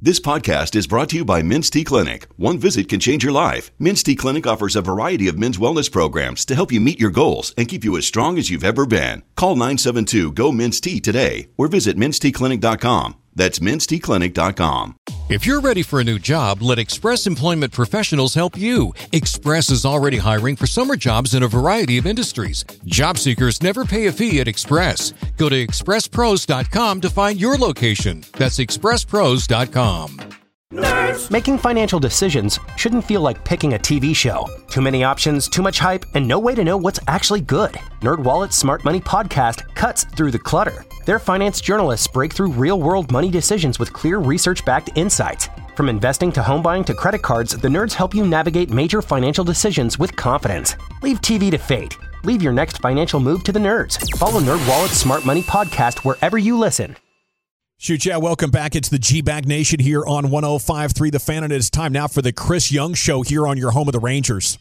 This podcast is brought to you by Men's T Clinic. One visit can change your life. Men's T Clinic offers a variety of men's wellness programs to help you meet your goals and keep you as strong as you've ever been. Call 972-GO-MEN'S-T today or visit menstclinic.com. That's menstclinic.com. If you're ready for a new job, let Express Employment Professionals help you. Express is already hiring for summer jobs in a variety of industries. Job seekers never pay a fee at Express. Go to expresspros.com to find your location. That's expresspros.com. Nerds. Making financial decisions shouldn't feel like picking a TV show. Too many options, too much hype, and no way to know what's actually good. NerdWallet's Smart Money podcast cuts through the clutter. Their finance journalists break through real-world money decisions with clear research-backed insights. From investing to home buying to credit cards, the nerds help you navigate major financial decisions with confidence. Leave TV to fate. Leave your next financial move to the nerds. Follow NerdWallet's Smart Money podcast wherever you listen. Shoot, yeah, welcome back. It's the G-Bag Nation here on 105.3 The Fan, and it's time now for the Chris Young Show here on your home of the Rangers.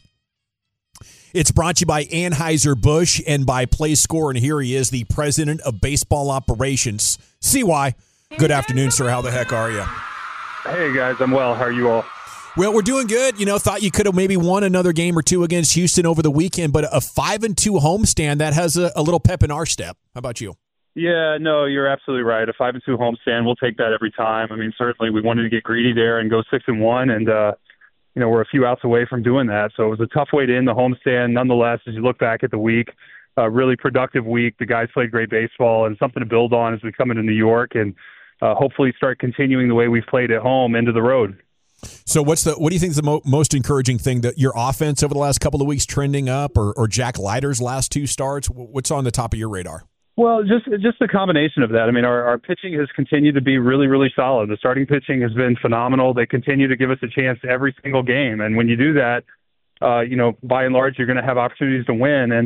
It's brought to you by Anheuser-Busch and by PlayScore, and here he is, the president of baseball operations. CY, good afternoon, sir. How the heck are you? Hey, guys. I'm well. How are you all? Well, we're doing good. You know, thought you could have maybe won another game or two against Houston over the weekend, but a 5-2 homestand, that has a little pep in our step. How about you? Yeah, no, you're absolutely right. A 5-2 homestand, we'll take that every time. I mean, certainly we wanted to get greedy there and go 6-1, and we're a few outs away from doing that. So it was a tough way to end the homestand. Nonetheless, as you look back at the week, a really productive week. The guys played great baseball and something to build on as we come into New York and hopefully start continuing the way we've played at home into the road. So what do you think is the most encouraging thing, that your offense over the last couple of weeks trending up, or Jack Leiter's last two starts? What's on the top of your radar? Well, just the combination of that. I mean, our pitching has continued to be really, really solid. The starting pitching has been phenomenal. They continue to give us a chance every single game. And when you do that, by and large, you're going to have opportunities to win. And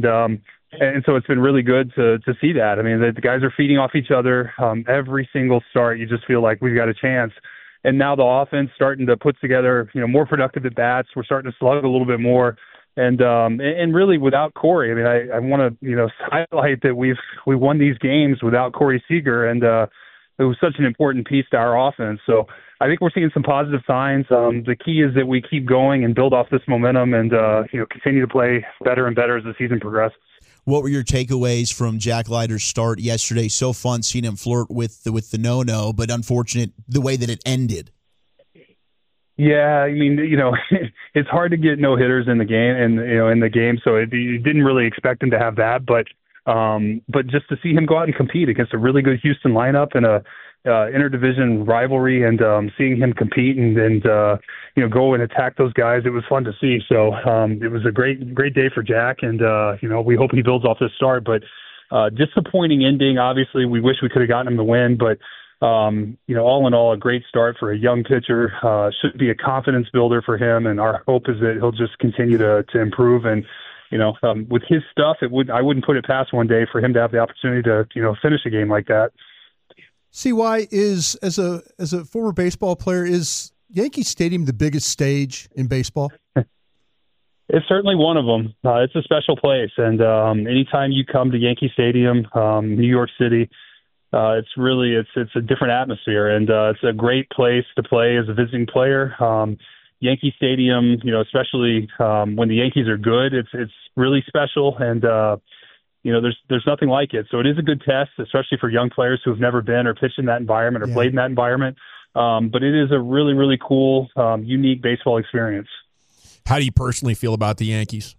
so it's been really good to see that. I mean, the guys are feeding off each other. Every single start, you just feel like we've got a chance. And now the offense starting to put together, more productive at bats. We're starting to slug a little bit more. And really without Corey, I mean, I want to, highlight that we won these games without Corey Seager, and it was such an important piece to our offense. So I think we're seeing some positive signs. The key is that we keep going and build off this momentum and, continue to play better and better as the season progresses. What were your takeaways from Jack Leiter's start yesterday? So fun seeing him flirt with the no-no, but unfortunate the way that it ended. Yeah, I mean, it's hard to get no hitters in the game, so you didn't really expect him to have that, but just to see him go out and compete against a really good Houston lineup and a interdivision rivalry, and seeing him compete and go and attack those guys, it was fun to see. So it was a great day for Jack, and we hope he builds off this start. But disappointing ending. Obviously, we wish we could have gotten him the win, but. All in all, a great start for a young pitcher. Should be a confidence builder for him, and our hope is that he'll just continue to improve. And with his stuff, I wouldn't put it past one day for him to have the opportunity to finish a game like that. CY, is as a former baseball player, is Yankee Stadium the biggest stage in baseball? It's certainly one of them. It's a special place, and anytime you come to Yankee Stadium, New York City. It's a different atmosphere, and it's a great place to play as a visiting player. Yankee Stadium, especially when the Yankees are good, it's really special, and there's nothing like it. So it is a good test, especially for young players who have never been or pitched in that environment or played in that environment. But it is a really, really cool, unique baseball experience. How do you personally feel about the Yankees?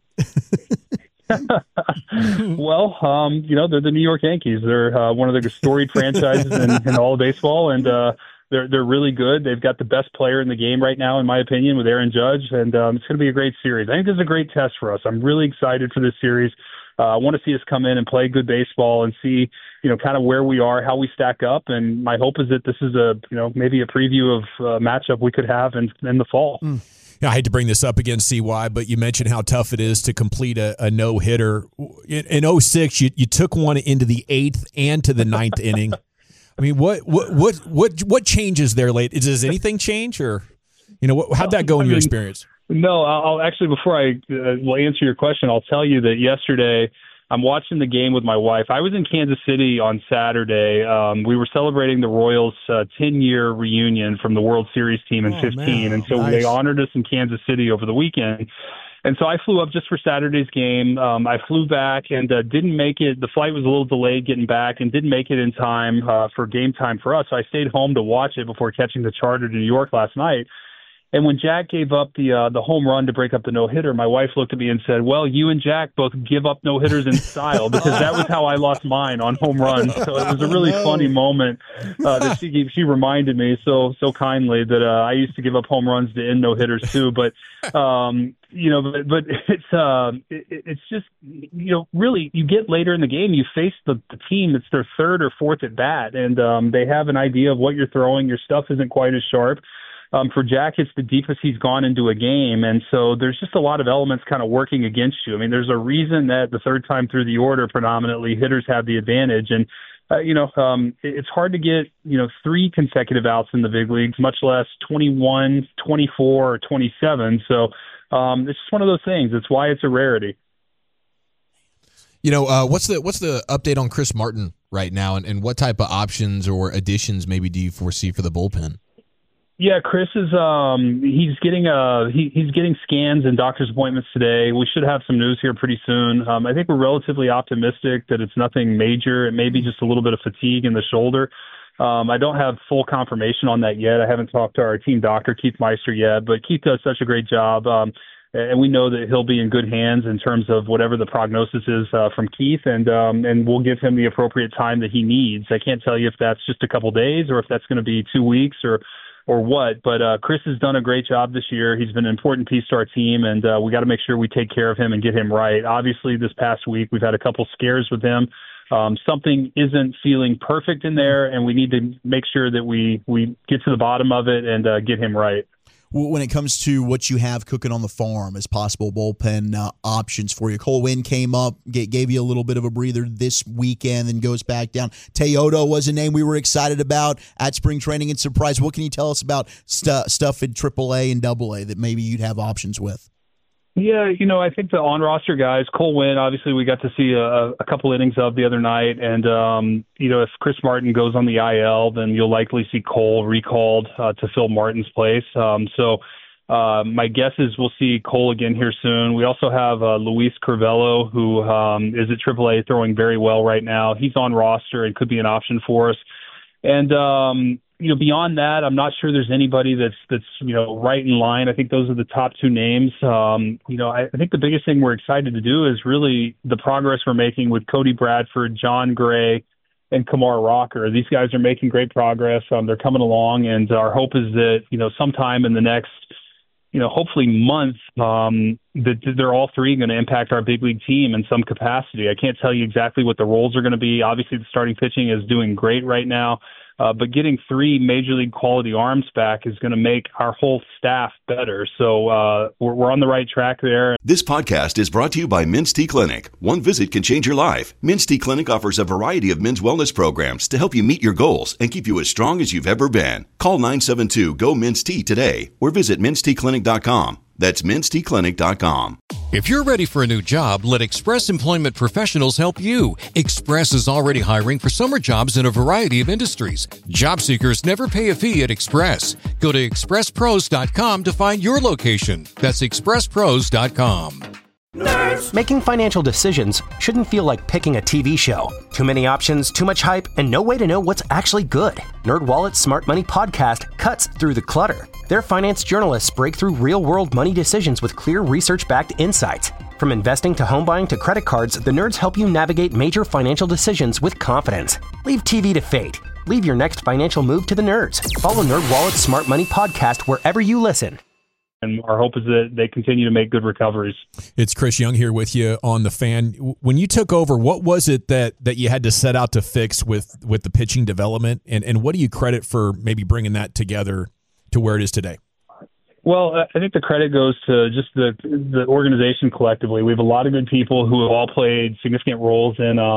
Well, they're the New York Yankees. They're one of the storied franchises in all of baseball, and they're really good. They've got the best player in the game right now, in my opinion, with Aaron Judge, and it's going to be a great series. I think this is a great test for us. I'm really excited for this series. I want to see us come in and play good baseball and see, kind of where we are, how we stack up, and my hope is that this is maybe a preview of a matchup we could have in the fall. I hate to bring this up again, CY, but you mentioned how tough it is to complete a no-hitter. In 2006, you took one into the 8th and to the 9th inning. I mean, what changes there late? Does anything change, or how'd that go in your experience? No, I'll actually, before I will answer your question, I'll tell you that yesterday I'm watching the game with my wife. I was in Kansas City on Saturday. We were celebrating the Royals' 10-year reunion from the World Series team in 15. Man. And so Nice. they honored us in Kansas City over the weekend. And so I flew up just for Saturday's game. I flew back and didn't make it. The flight was a little delayed getting back and didn't make it in time for game time for us. So I stayed home to watch it before catching the charter to New York last night. And when Jack gave up the home run to break up the no-hitter, my wife looked at me and said, well, you and Jack both give up no-hitters in style, because that was how I lost mine on home runs. So it was a really funny moment that she reminded me so kindly that I used to give up home runs to end no-hitters too. But, but it's just, really, you get later in the game, you face the team, it's their third or fourth at bat, and they have an idea of what you're throwing. Your stuff isn't quite as sharp. For Jack, it's the deepest he's gone into a game, and so there's just a lot of elements kind of working against you. I mean, there's a reason that the third time through the order, predominantly, hitters have the advantage, and it's hard to get 3 consecutive outs in the big leagues, much less 21, 24, or 27. So it's just one of those things. It's why it's a rarity. What's the update on Chris Martin right now, and what type of options or additions maybe do you foresee for the bullpen? Yeah, Chris is he's getting scans and doctor's appointments today. We should have some news here pretty soon. I think we're relatively optimistic that it's nothing major. It may be just a little bit of fatigue in the shoulder. I don't have full confirmation on that yet. I haven't talked to our team doctor, Keith Meister, yet, but Keith does such a great job. And we know that he'll be in good hands in terms of whatever the prognosis is from Keith, and we'll give him the appropriate time that he needs. I can't tell you if that's just a couple days or if that's going to be 2 weeks or what, but Chris has done a great job this year. He's been an important piece to our team, and we got to make sure we take care of him and get him right. Obviously, this past week, we've had a couple scares with him. Something isn't feeling perfect in there, and we need to make sure that we get to the bottom of it and get him right. When it comes to what you have cooking on the farm as possible bullpen options for you, Cole Winn came up, gave you a little bit of a breather this weekend, and goes back down. Teodo was a name we were excited about at spring training and surprised. What can you tell us about stuff in AAA and AA that maybe you'd have options with? Yeah, I think the on-roster guys, Cole Winn, obviously we got to see a couple innings of the other night. And, if Chris Martin goes on the IL, then you'll likely see Cole recalled to fill Martin's place. So my guess is we'll see Cole again here soon. We also have Luis Curvelo, who is at AAA throwing very well right now. He's on roster and could be an option for us. And, beyond that, I'm not sure there's anybody that's right in line. I think those are the top 2 names. I think the biggest thing we're excited to do is really the progress we're making with Cody Bradford, John Gray, and Kumar Rocker. These guys are making great progress. They're coming along, and our hope is that, sometime in the next, hopefully month, that they're all 3 going to impact our big league team in some capacity. I can't tell you exactly what the roles are going to be. Obviously, the starting pitching is doing great right now. But getting 3 major league quality arms back is going to make our whole staff better. So we're on the right track there. This podcast is brought to you by Men's T Clinic. One visit can change your life. Men's T Clinic offers a variety of men's wellness programs to help you meet your goals and keep you as strong as you've ever been. Call 972-GO-MEN'S-T today or visit menstclinic.com. That's menstclinic.com. If you're ready for a new job, let Express Employment Professionals help you. Express is already hiring for summer jobs in a variety of industries. Job seekers never pay a fee at Express. Go to expresspros.com to find your location. That's expresspros.com. Nerds. Making financial decisions shouldn't feel like picking a TV show. Too many options, too much hype, and no way to know what's actually good. NerdWallet's Smart Money Podcast cuts through the clutter. Their finance journalists break through real-world money decisions with clear research-backed insights. From investing to home buying to credit cards, the nerds help you navigate major financial decisions with confidence. Leave TV to fate. Leave your next financial move to the nerds. Follow NerdWallet's Smart Money Podcast wherever you listen. And our hope is that they continue to make good recoveries. It's Chris Young here with you on The Fan. When you took over, what was it that you had to set out to fix with the pitching development? And what do you credit for maybe bringing that together to where it is today? Well, I think the credit goes to just the organization collectively. We have a lot of good people who have all played significant roles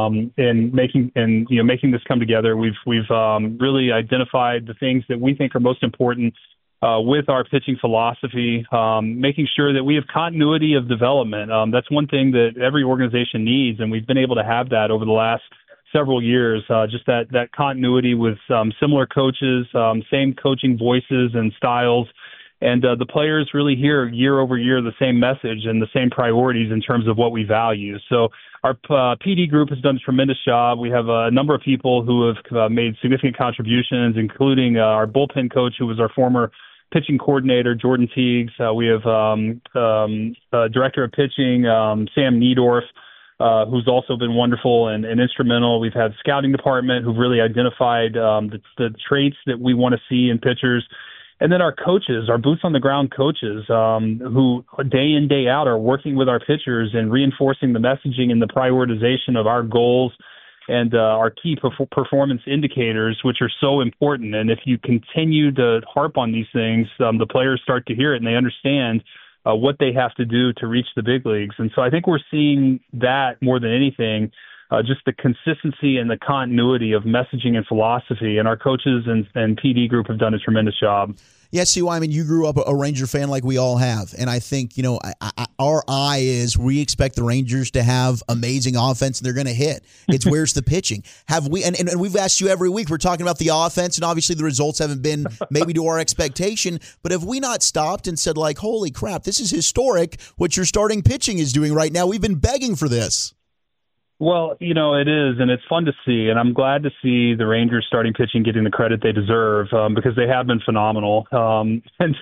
in making this come together. We've really identified the things that we think are most important with our pitching philosophy, making sure that we have continuity of development. That's one thing that every organization needs, and we've been able to have that over the last several years, just that continuity with similar coaches, same coaching voices and styles. And the players really hear year over year the same message and the same priorities in terms of what we value. So our PD group has done a tremendous job. We have a number of people who have made significant contributions, including our bullpen coach, who was our former pitching coordinator, Jordan Teagues. We have director of pitching, Sam Niedorf, who's also been wonderful and instrumental. We've had scouting department who've really identified the traits that we want to see in pitchers. And then our coaches, our boots-on-the-ground coaches, who day in, day out are working with our pitchers and reinforcing the messaging and the prioritization of our goals and our key performance indicators, which are so important. And if you continue to harp on these things, the players start to hear it and they understand what they have to do to reach the big leagues. And so I think we're seeing that more than anything, just the consistency and the continuity of messaging and philosophy. And our coaches and PD group have done a tremendous job. Yeah, CY, I mean, you grew up a Ranger fan like we all have. And I think, our eye is we expect the Rangers to have amazing offense and they're going to hit. It's where's the pitching? Have we, and we've asked you every week, we're talking about the offense, and obviously the results haven't been maybe to our expectation. But have we not stopped and said, like, holy crap, this is historic what your starting pitching is doing right now? We've been begging for this. Well, it is, and it's fun to see, and I'm glad to see the Rangers starting pitching getting the credit they deserve because they have been phenomenal. But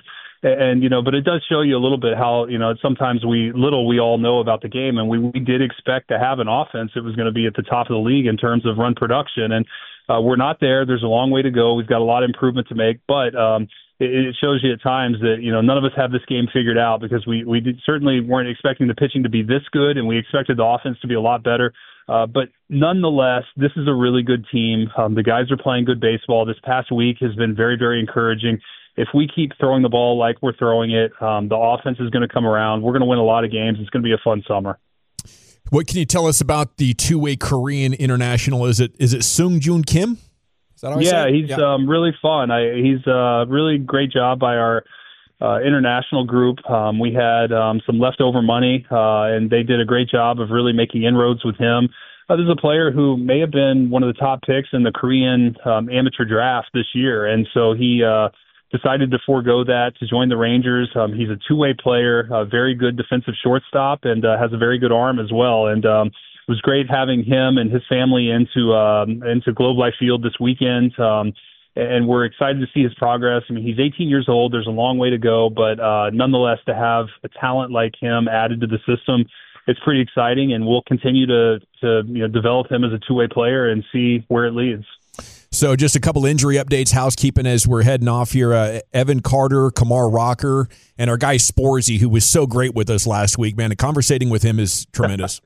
it does show you a little bit how, sometimes we all know about the game, and we did expect to have an offense that was going to be at the top of the league in terms of run production, and we're not there. There's a long way to go. We've got a lot of improvement to make, but it shows you at times that, none of us have this game figured out because we certainly weren't expecting the pitching to be this good, and we expected the offense to be a lot better. But nonetheless, this is a really good team. The guys are playing good baseball. This past week has been very, very encouraging. If we keep throwing the ball like we're throwing it, the offense is going to come around. We're going to win a lot of games. It's going to be a fun summer. What can you tell us about the two-way Korean international? Is it Seung-Joon Kim? Is that how I say it? He's really fun. He's a really great job by our international group. We had some leftover money, and they did a great job of really making inroads with him. This is a player who may have been one of the top picks in the Korean amateur draft this year, and so he decided to forego that to join the Rangers. He's a two-way player, a very good defensive shortstop, and has a very good arm as well. And it was great having him and his family into Globe Life Field this weekend. And we're excited to see his progress. I mean, he's 18 years old. There's a long way to go, but nonetheless, to have a talent like him added to the system, it's pretty exciting, and we'll continue to develop him as a two-way player and see where it leads. So just a couple injury updates, housekeeping as we're heading off here. Evan Carter, Kumar Rocker, and our guy Sporzy, who was so great with us last week, man. And conversating with him is tremendous.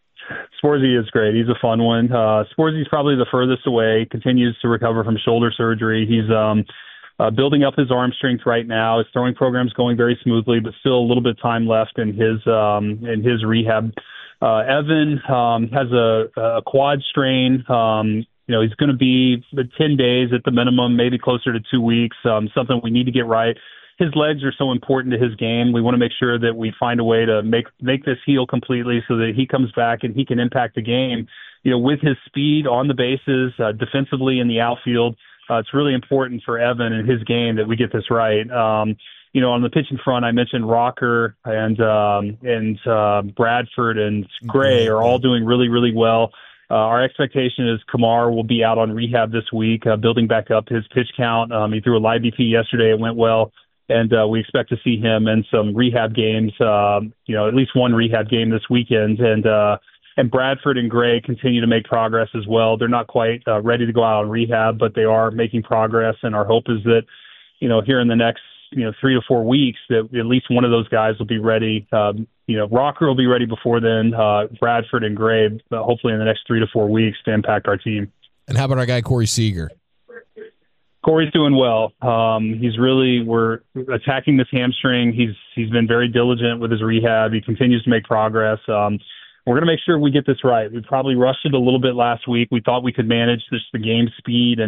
Sporzy is great. He's a fun one. Sporzy's probably the furthest away, continues to recover from shoulder surgery. He's building up his arm strength right now. His throwing program's going very smoothly, but still a little bit of time left in his rehab. Evan has a quad strain. He's going to be 10 days at the minimum, maybe closer to 2 weeks, something we need to get right. His legs are so important to his game. We want to make sure that we find a way to make this heal completely so that he comes back and he can impact the game. With his speed on the bases, defensively in the outfield, it's really important for Evan and his game that we get this right. On the pitching front, I mentioned Rocker and Bradford and Gray are all doing really, really well. Our expectation is Kumar will be out on rehab this week, building back up his pitch count. He threw a live BP yesterday. It went well. And we expect to see him in some rehab games, at least one rehab game this weekend. And Bradford and Gray continue to make progress as well. They're not quite ready to go out on rehab, but they are making progress. And our hope is that, here in the next, 3 to 4 weeks, that at least one of those guys will be ready. Rocker will be ready before then. Bradford and Gray, hopefully in the next 3 to 4 weeks to impact our team. And how about our guy, Corey Seager? Corey's doing well. We're attacking this hamstring. He's been very diligent with his rehab. He continues to make progress. We're going to make sure we get this right. We probably rushed it a little bit last week. We thought we could manage the game speed and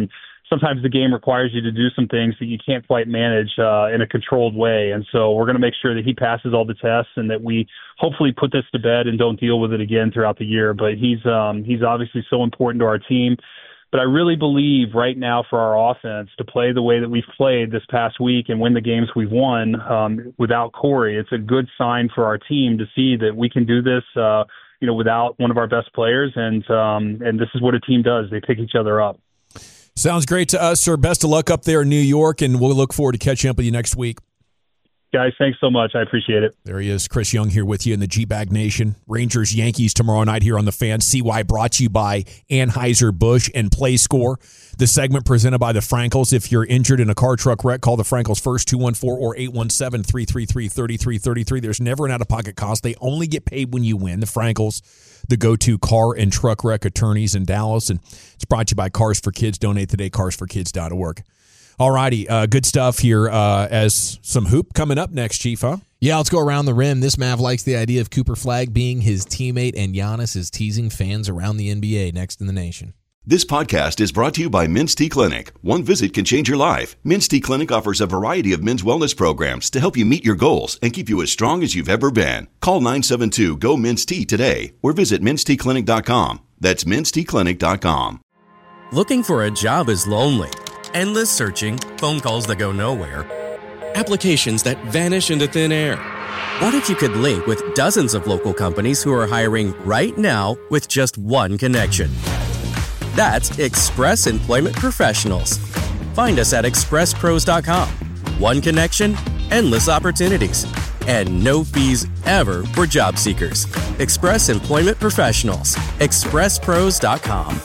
sometimes the game requires you to do some things that you can't quite manage in a controlled way. And so we're going to make sure that he passes all the tests and that we hopefully put this to bed and don't deal with it again throughout the year. But he's obviously so important to our team. But I really believe right now for our offense to play the way that we've played this past week and win the games we've won without Corey, it's a good sign for our team to see that we can do this, without one of our best players. And this is what a team does. They pick each other up. Sounds great to us, sir. Best of luck up there in New York, and we'll look forward to catching up with you next week. Guys, thanks so much. I appreciate it. There he is, Chris Young here with you in the G-Bag Nation. Rangers, Yankees tomorrow night here on The Fan. CY brought to you by Anheuser-Busch and PlayScore. The segment presented by the Frankels. If you're injured in a car truck wreck, call the Frankels first, 214 or 817-333-3333. There's never an out-of-pocket cost. They only get paid when you win. The Frankels, the go-to car and truck wreck attorneys in Dallas. And it's brought to you by Cars for Kids. Donate today, carsforkids.org. All righty, good stuff here as some hoop coming up next, Chief, huh? Yeah, let's go around the rim. This Mav likes the idea of Cooper Flagg being his teammate, and Giannis is teasing fans around the NBA. Next in the nation. This podcast is brought to you by Men's T Clinic. One visit can change your life. Men's T Clinic offers a variety of men's wellness programs to help you meet your goals and keep you as strong as you've ever been. Call 972-GO-MEN'S T today or visit menstclinic.com. That's menstclinic.com. Looking for a job is lonely. Endless searching, phone calls that go nowhere, applications that vanish into thin air. What if you could link with dozens of local companies who are hiring right now with just one connection? That's Express Employment Professionals. Find us at expresspros.com. One connection, endless opportunities, and no fees ever for job seekers. Express Employment Professionals. expresspros.com.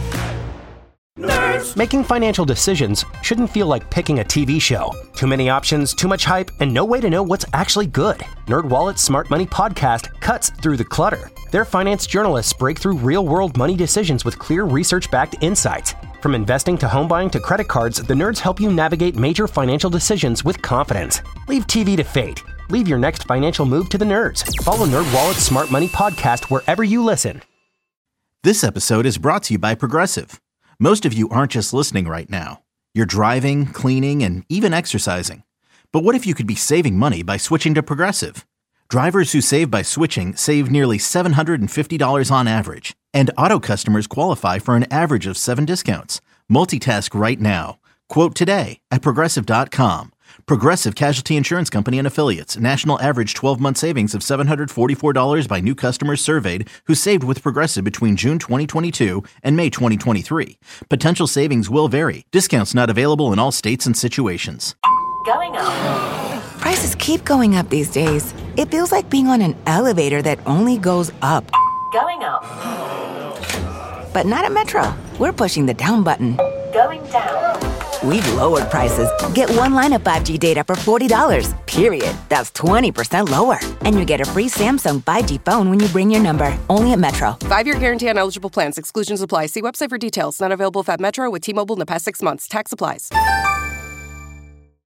Nerds. Making financial decisions shouldn't feel like picking a TV show. Too many options, too much hype, and no way to know what's actually good. NerdWallet's Smart Money Podcast cuts through the clutter. Their finance journalists break through real-world money decisions with clear research-backed insights. From investing to home buying to credit cards, the nerds help you navigate major financial decisions with confidence. Leave TV to fate. Leave your next financial move to the nerds. Follow NerdWallet's Smart Money Podcast wherever you listen. This episode is brought to you by Progressive. Most of you aren't just listening right now. You're driving, cleaning, and even exercising. But what if you could be saving money by switching to Progressive? Drivers who save by switching save nearly $750 on average. And auto customers qualify for an average of 7 discounts. Multitask right now. Quote today at Progressive.com. Progressive Casualty Insurance Company and Affiliates. National average 12-month savings of $744 by new customers surveyed who saved with Progressive between June 2022 and May 2023. Potential savings will vary. Discounts not available in all states and situations. Going up. Prices keep going up these days. It feels like being on an elevator that only goes up. Going up. But not at Metro. We're pushing the down button. Going down. We've lowered prices. Get one line of 5G data for $40, period. That's 20% lower. And you get a free Samsung 5G phone when you bring your number. Only at Metro. 5-year guarantee on eligible plans. Exclusions apply. See website for details. Not available at Metro with T-Mobile in the past 6 months. Tax applies.